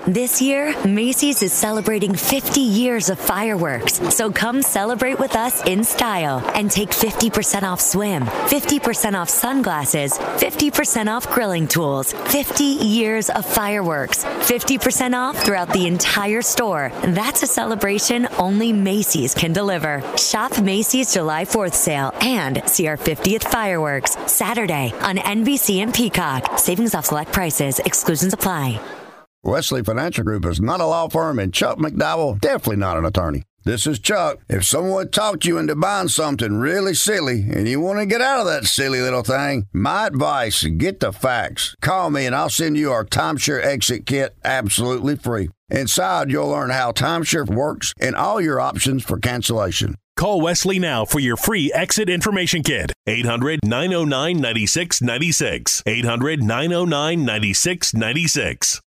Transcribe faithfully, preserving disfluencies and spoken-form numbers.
This year, Macy's is celebrating fifty years of fireworks. So come celebrate with us in style and take fifty percent off swim, fifty percent off sunglasses, fifty percent off grilling tools, fifty years of fireworks, fifty percent off throughout the entire store. That's a celebration only Macy's can deliver. Shop Macy's July fourth sale and see our fiftieth fireworks Saturday on N B C and Peacock. Savings off select prices. Exclusions apply. Wesley Financial Group is not a law firm, and Chuck McDowell definitely not an attorney. This is Chuck. If someone talked you into buying something really silly and you want to get out of that silly little thing, my advice, get the facts. Call me and I'll send you our Timeshare Exit Kit absolutely free. Inside, you'll learn how timeshare works and all your options for cancellation. Call Wesley now for your free exit information kit. eight hundred, nine oh nine, nine six nine six. eight hundred, nine oh nine, nine six nine six.